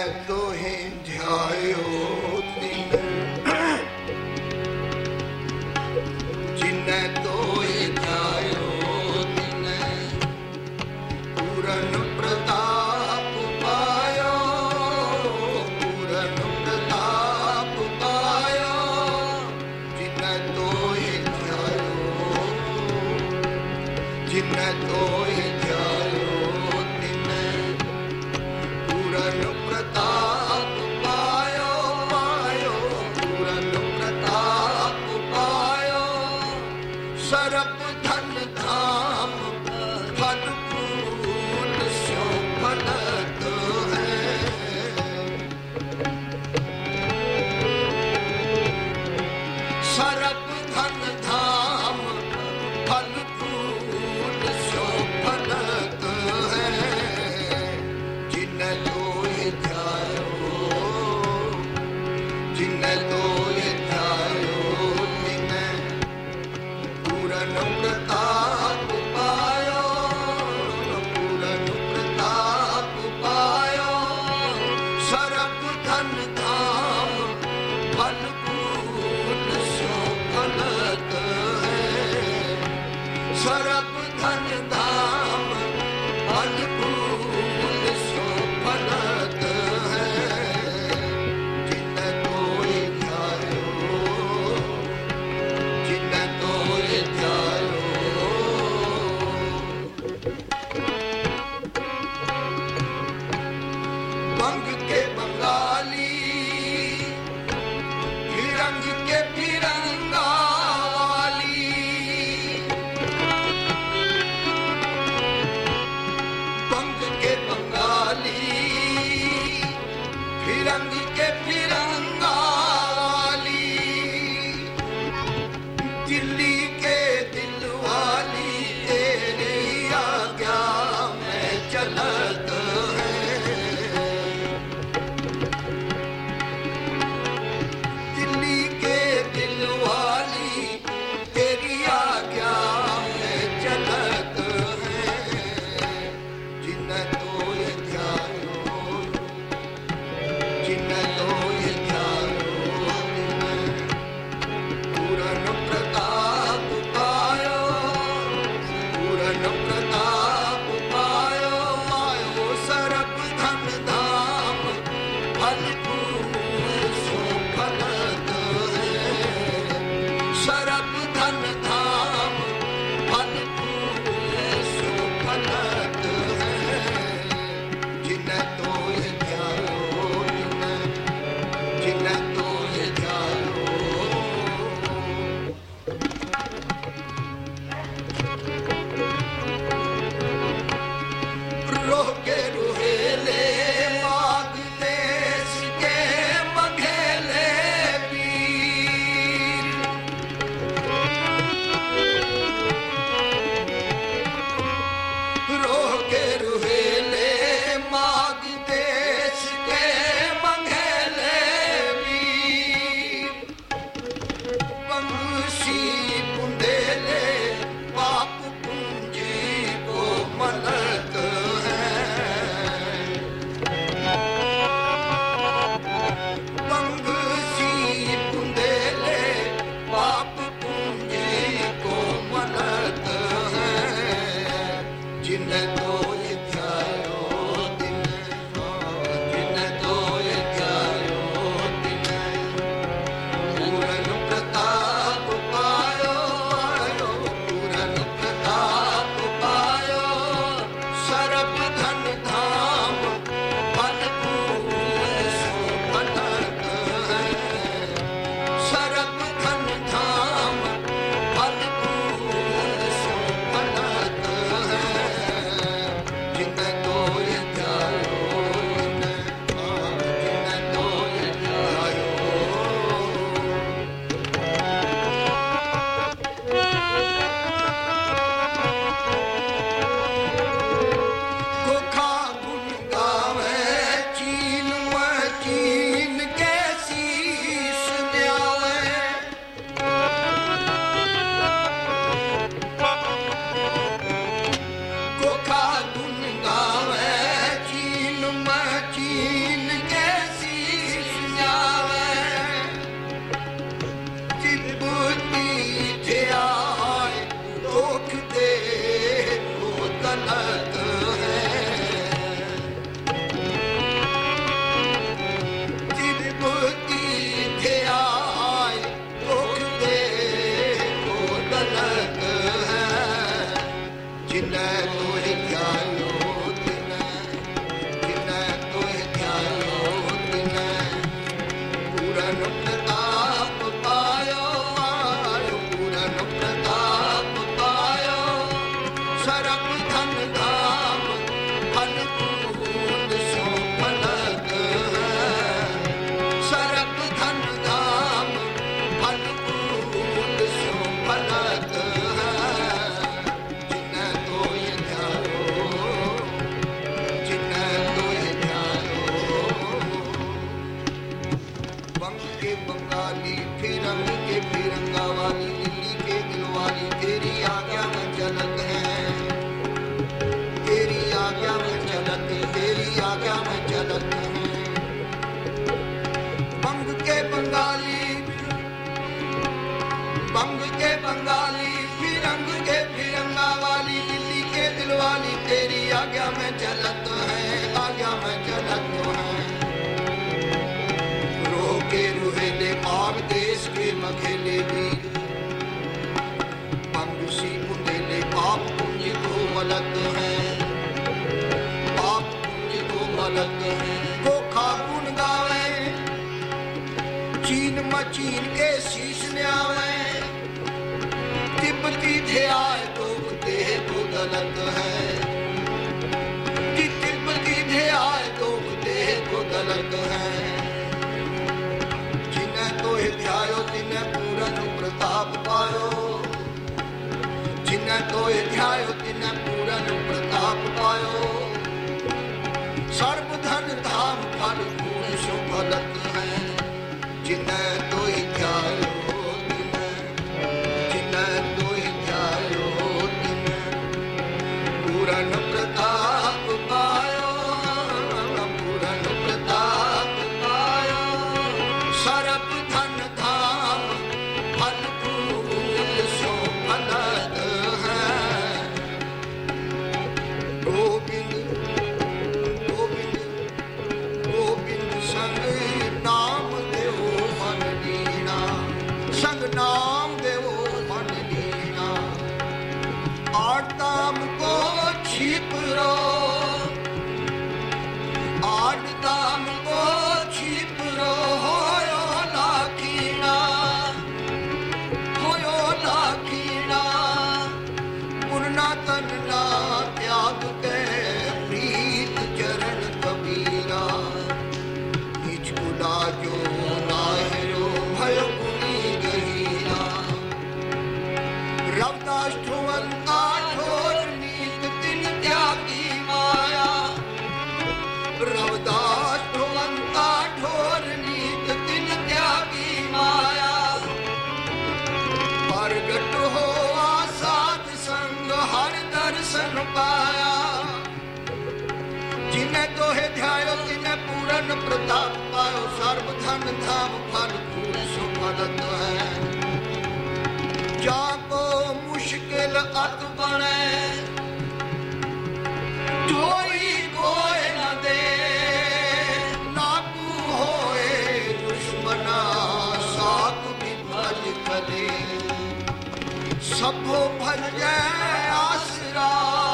तोहि ध्यायो जिन्नै तोहि ध्यायो पूरन प्रताप पायो, पूरन प्रताप पायो। जिन्नै तोहि ध्यायो, जिन्नै तोहि ध्यायो पूरन प्रताप पायो, पायो पूरन प्रताप पायो। सरप धन धाम फल फूल स्यो फलत है। सरप धन धाम फल फूल स्यो फलत है। जिन्नै तोहि ध्यायो, जिन्नै तोहि ध्यायो पूरन प्रताप पायो, पूरन प्रताप पायो। सरप धन धाम फल फूल स्यो फलत है। सरप धन धाम फल फूल स्यो फलत है। जिन्नै तोहि ध्यायो, जिन्नै तोहि ध्यायो। बंग के बंगाली, फिरंग के फिरंगा वाली। बंग के बंगाली, फिरंग के फिरंगा वाली। दिल्ली के दिल वाली तेरी आज्ञा में चलत है। दिल्ली के दिल वाली तेरी आज्ञा में चलत है। जिन्नै तोहि ध्यायो, जिन्नै तोहि ध्यायो पूरन प्रताप पायो, पूरन प्रताप पायो, पायो। सरप धन धाम फल फूल स्यो फलत है। सरप धन धाम फल फूल स्यो फलत है। जिन्नै तोहि ध्यायो, जिन्नै तोहि ध्यायो। रोह के रुहेले माग देश के बघेले पीर। रोह के रुहेले माग बंगाली, फिरंग के फिरंगा वाली, दिल्ली के दिल वाली, तेरी आज्ञा में चलत है, आज्ञा में चलत है। रोके रुहेले आग देश के मखेले वीर, पंगुसी बुंदेले पाप पुण्य को मलत है, पाप पुण्य को मलत है। गोखा गुण गावे, चीन मचीन के शीश न्यावे, तिब्बती ध्याय तो देह को गलत है, कि तिब्बती ध्याय तो देह को गलत है। जिन्हें तो ध्यायो तिन्हें पूरन प्रताप पायो, जिन्हें तो ध्यायो तिन्हें पूरन प्रताप पायो। सर्वधन धाम फल फूल सो फलत है, जिन्हें तो ध्यायो तिन्हें, जिन्हें तो ध्यायो तिन्हें पूरन प्रताप पायो, पूरन प्रताप पायो। सर्वधन धाम फल फूल सो फलत है। गोविंद गोविंद गोविंद संग नाम देवो मन लीना, संग नाम देवो मन लीना। आड़ताम को छिप रो, आड़ताम को छिप रो, होयो लाखीना, होयो लाखीना। पुरना तन्ना त्याग के प्रीत चरण कबीरा, निचकुला जो नाहिरो भय गुनी गहीरा। रवदास ठुवंता ठोर नीत तिन त्यागी माया, रवदास ठुवंता ठोर नीत तिन त्यागी माया। प्रगट हो आसाद संग हर दर्शन पाया, जिन्हें तो है ध्यायो तिन्हें पूरन प्रताप पायो। सर्वधन धाम फल फूल सो फलत है, जाको मुश्किल अत बने, जोई कोय न दे, नाकू होए दुश्मना, साक भी भज कले। सबो भज जाए आसरा,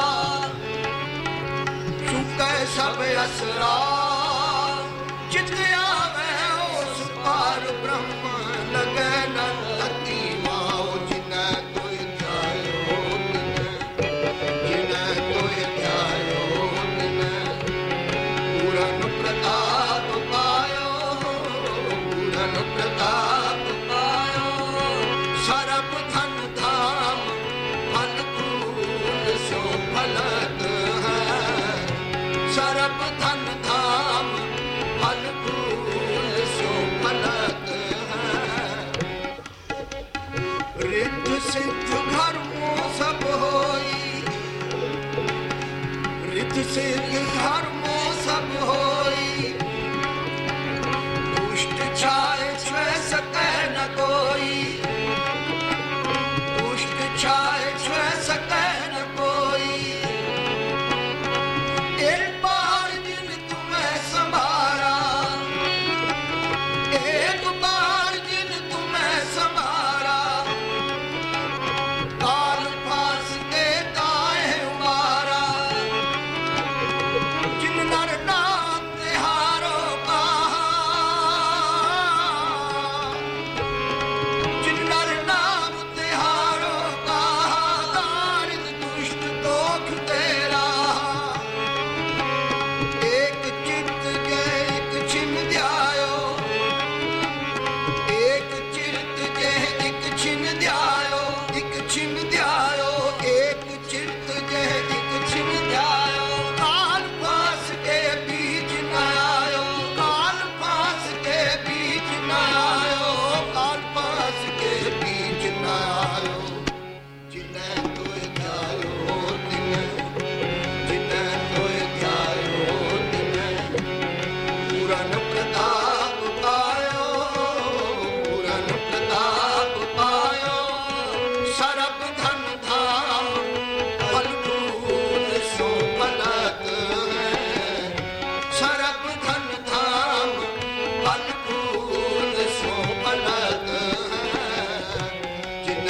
चुके सब असरा। चित आवे उस पार ब्रह्म, लगे न लती माओ। जिन्हें तो ध्यायो तिन्हें, जिन्हें तो ध्यायो तिन्हें पूरन प्रताप पायो, पूरन प्रताप पायो। सर्वधन धाम फल फूल सो फलत है, सर्वधन धाम फल फूल सो फलत है। रिद्ध सिद्ध धर्मो सब होई, रिद्ध सिद्ध धर्मो सब होई। दुष्ट छाए छुए सके न कोई, दुष्ट छाए छुए सके न कोई। एक बार जिन तुम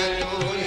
जो